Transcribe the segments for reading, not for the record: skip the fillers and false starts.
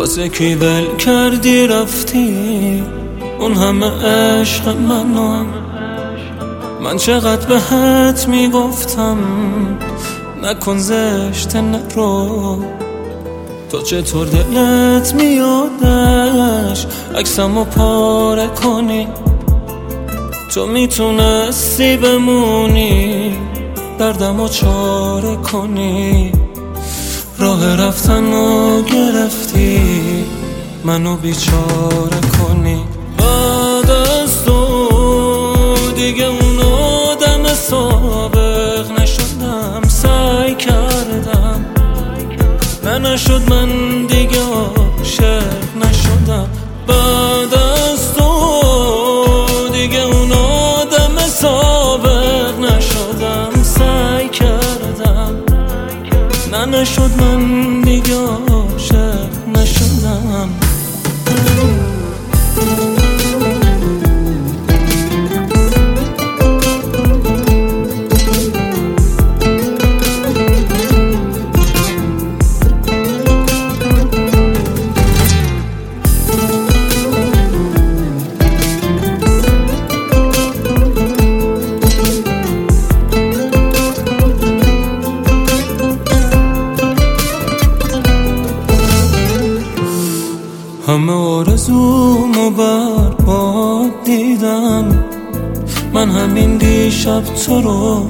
واسه کی ول کردی رفتی اون همه عشق منو؟ من چقدر بهت میگفتم نکن زشت نرو، تو چطور دلت میادش عکسمو پاره کنی؟ تو میتونستی بمونی دردمو چاره کنی، راه رفتنو گرفتی منو بیچاره کنی. بعد از تو دیگه اون آدم سابق نشدم، سعی کردم نشد، من دیگه عاشق نشدم. بعد از تو دیگه اون آدم سابق نشدم، سعی کردم نشد، من دیگه عاشق نشدم. همه آرزومو برباد دیدم، من همین دیشب تو رو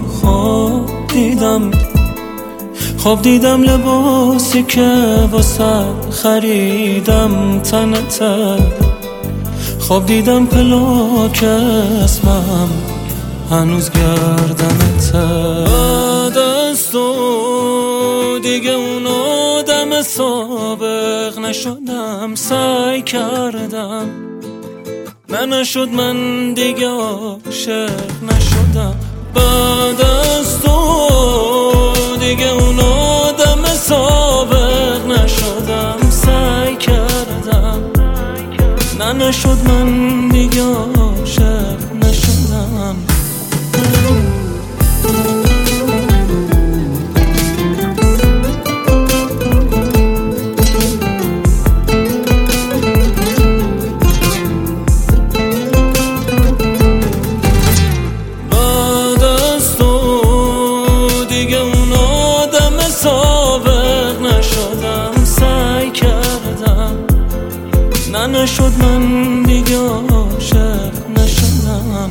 خواب دیدم لباسی که واسه خریدم تنته، خواب دیدم پلاک اسمم هنوز گردنته. بعد از تو دیگه اون آدم سابق نشدم، سعی کردم نشد، من دیگه عاشق نشدم. بعد از تو دیگه اون آدم سابق نشدم، سعی کردم نشد، من دیگه عاشق نشدم. نشد، من دیگه عاشق نشدم.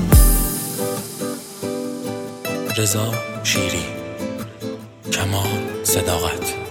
رضا شیری، کمال صداقت.